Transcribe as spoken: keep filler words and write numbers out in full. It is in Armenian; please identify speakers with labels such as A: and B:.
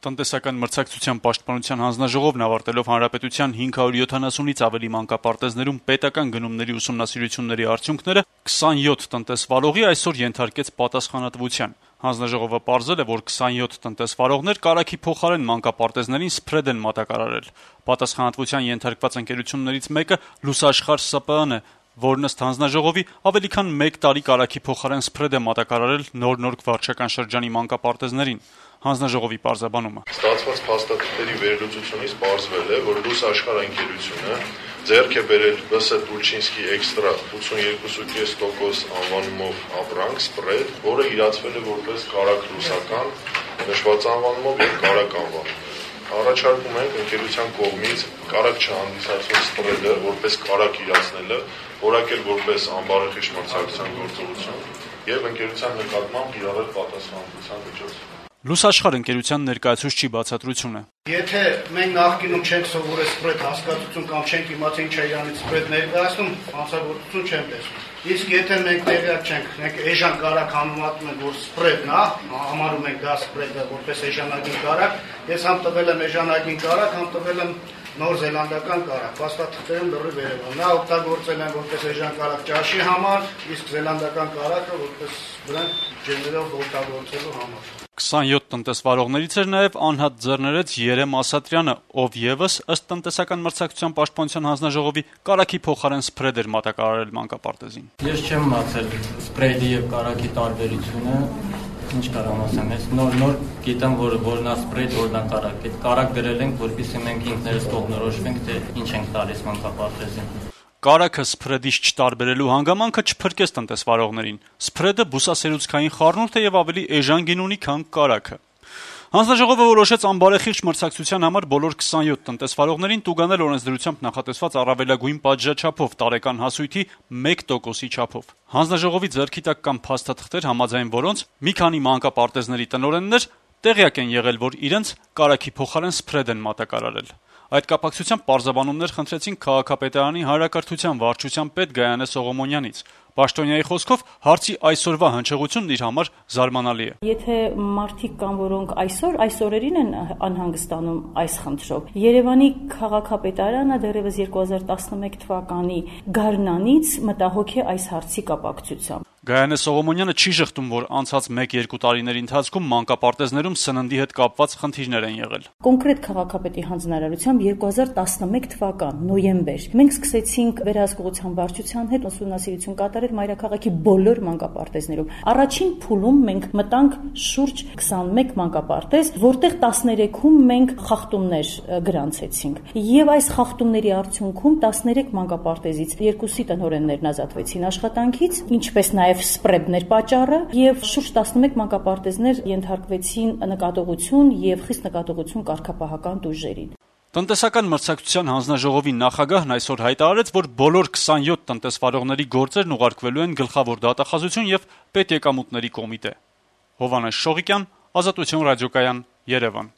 A: Տնտեսական մրցակցության պաշտպանության հանձնաժողովն ավարտելով հանրապետության հինգ հարյուր յոթանասունից ավելի մանկապարտեզներում պետական գնումների ուսումնասիրությունների արդյունքները քսանյոթ տնտեսվարողի այսօր ենթարկեց պատասխանատվության։ Հանձնաժողովը պարզել է, որ քսանյոթ տնտեսվարողներ կարագի փոխարեն մանկապարտեզներին սփրեդ են մատակարարել։ Պատասխանատվության ենթարկված ընկերություններից մեկը Լուսաշխարհ Ս Պ Ն է, որն ըստ հանձնաժողովի ավելի քան մեկ տարի կարագի փոխարեն սփրեդ է մատակարարել նոր-նոր վարչական շրջանի մանկապարտեզներին։ Հանձնաժողովի պարզաբանումը.
B: Ստացված փաստաթղթերի վերլուծությունից պարզվել է, որ Լուսաշխարհ ընկերությունը ձեռք է բերել Բ Ս Տուլչինսկի էքստրա ութսունյոթ կόμμα պենս տոկոս անվանումով ապրանք սպրեդ, որը իրացվել է որպես կարագ ռուսական, նշված անվանումով եւ կարագ անվանումով։ Առաջարկում ենք ընկերության կողմից կարագ չհանդիսացող սպրեդը որպես կարագ իրացնելը որակել որպես ամբարեխիղճ մրցակցության գործողություն եւ ընկերության նկատմամբ կիրառել պատասխանատվության միջոց։
A: Լուսաշխարհ ընկերության ներկայացուցչի բացատրությունը.
C: Եթե մենք նախկինում չենք սովորել սպրեդ հասկացություն կամ չենք իմացել ինչ է իրանից սպրեդ ներկայացնում, հանցագործություն չեմ տեսնում։ Իսկ եթե մենք տեղյակ չենք, մենք էժան կարագ համեմատում ենք, որ սպրեդն է, համարում ենք դա սպրեդը որպես էժանագին կարագ, ես համ տվել եմ էժանագին կարագ, համ տվել եմ նոր զելանդական կարագ, փաստաթղթերում լրիվ երևում։ Նա օգտագործել են որպես էժան կարագ ճաշի համար, իսկ զելանդական կարագը որպես բրենդ ջերմերով օգտագործելու համար։
A: քսանյոթ տնտեսվարողներից էր նաև անհատ ձեռներեց Երեմ Ասատրյանը, ով եւս ըստ տնտեսական մրցակցության պաշտպանության հանձնաժողովի կարագի փոխարեն սփրեդ էր մատակարարել մանկապարտեզին։
D: Ես չեմ մացել սպրեդի եւ կարագի տարբերությունը, ինչ կարող ասեմ, ես նոր նոր գիտեմ, որ որն է սպրեդ, որն է կարագ։ Այդ կարագ դրել ենք, որպեսզի մենք ինքներս կողմնորոշվենք, թե ինչ ենք տալիս մանկապարտեզին։
A: Կարագը սփրեդից չտարբերելու հանգամանքը չփրկեց տնտեսվարողներին։ Սփրեդը բուսասերուցքային խառնուրդ է եւ ավելի էժան գին ունի, քան կարագը։ Հանձնաժողովը որոշեց ամբարեխիղճ մրցակցության համար բոլոր քսանյոթ տնտեսվարողներին տուգանել օրենսդրությամբ նախատեսված առավելագույն պատժաչափով տարեկան հասույթի մեկ տոկոսի չափով։ Հանձնաժողովի ձեռքի տակ կան փաստաթղթեր, համաձայն որոնց մի քանի մանկապարտեզների տնօրեններ տեղյակ են եղել, որ իրենց կարագի փոխարեն սփրեդ են մատակարարել։ Այդ կապակցությամբ պարզաբանումներ խնդրեցին քաղաքապետարանի հանրակրթության վարչության պետ Գայանե Սողոմոնյանից։ Պաշտոնյայի խոսքով հարցի այսօրվա հնչեղությունն իր համար զարմանալի է։
E: Եթե մարդիկ կան, որոնք այսօր այս օրերին են անհանգստանում այս խնդրով, Երևանի քաղաքապետարանը դեռևս երկու հազար տասնմեկ թվականի գարնանից մտահոգ է այս հարցի կապակցությամբ։
A: Գայանե Սողոմոնյանը չի շղթում, որ անցած մեկ-երկու տարիների ընթացքում մանկապարտեզներում սննդի հետ կապված խնդիրներ են եղել։
E: Կոնկրետ քաղաքապետի հանձնարարությամբ երկու հազար տասնմեկ թվական նոյեմբեր մենք սկսեցինք վերահսկողության վարչության հետ ուսումնասիրություն կատարել մայրաքաղաքի բոլոր մանկապարտեզներում։ Առաջին փուլում մենք մտանք շուրջ քսանմեկ մանկապարտեզ, որտեղ տասներեքում մենք խախտումներ գրանցեցինք։ Եվ այս խախտումների արդյունքում տասներեք մանկապարտեզից երկուսի տնօրեններն ազատվեցին աշխատանքից, ինչպես նաև սպրեդներ պատճառը, եւ շուրջ տասնմեկ մանկապարտեզներ ենթարկվեցին նկատողություն եւ խիստ նկատողություն կարգապահական տուժերին։
A: Տնտեսական մրցակցության հանձնաժողովի նախագահն այսօր հայտարարեց, որ բոլոր քսանյոթ տնտեսվարողների գործերն ուղարկվելու են գլխավոր դատախազություն եւ պետեկամուտների կոմիտե։ Հովհաննես Շողիկյան, Ազատություն ռադիոկայան, Երևան։